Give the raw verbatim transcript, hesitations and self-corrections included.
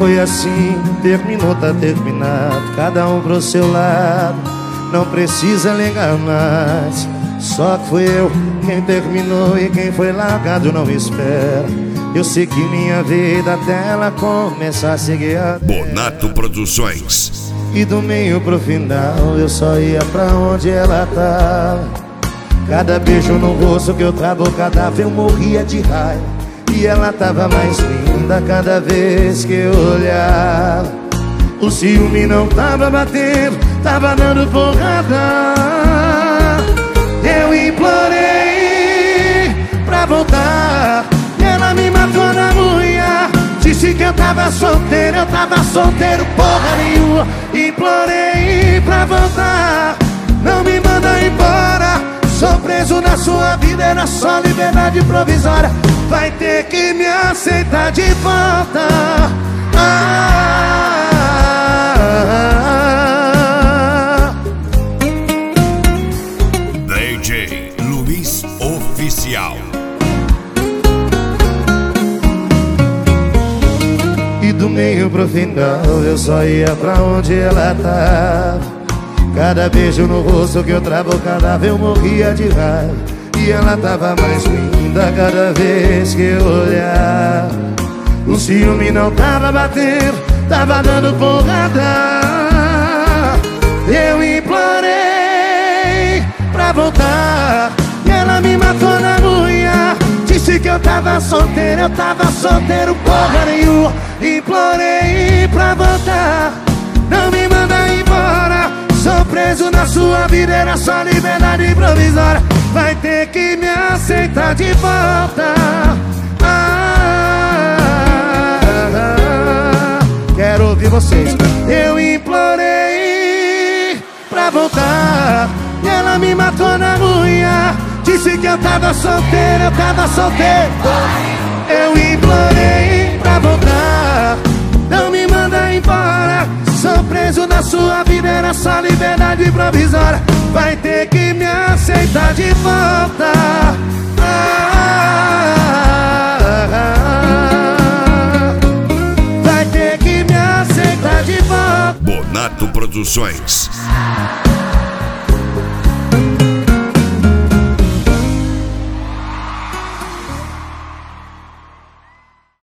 Foi assim, terminou, tá terminado, cada um pro seu lado, não precisa ligar mais. Só que fui eu quem terminou e quem foi largado não espera. Eu segui minha vida até ela começar a seguir a Bonato Produções. E do meio pro final eu só ia pra onde ela tava. Cada beijo no rosto que eu trago o cadáver eu morria de raiva. E ela tava mais linda cada vez que eu olhava. O ciúme não tava batendo, tava dando porrada. Eu implorei pra voltar e ela me matou na unha. Disse que eu tava solteiro, eu tava solteiro porra nenhuma. Implorei pra voltar, não me manda embora. Sou preso na sua vida, era só liberdade provisória. Vai ter que me aceitar de volta. Ah, D J Luiz Oficial. E do meio pro final eu só ia pra onde ela tava. Cada beijo no rosto que eu travo o cadáver eu morria de raiva. E ela tava mais linda cada vez que eu olhava. O ciúme não tava batendo, tava dando porrada. Eu implorei pra voltar e ela me matou na unha. Disse que eu tava solteiro, eu tava solteiro porra nenhuma. Implorei pra voltar, não me manda embora. Sou preso na sua vida, era só liberdade provisória. Vai ter que me aceitar de volta. Ah, quero ouvir vocês. Eu implorei pra voltar e ela me matou na unha. Disse que eu tava solteiro, eu tava solteiro. Eu implorei pra voltar, não me manda embora. Sou preso na sua vida, era só liberdade provisória. Vai ter que me aceitar de volta. Ah, vai ter que me aceitar de volta. Bonato Produções.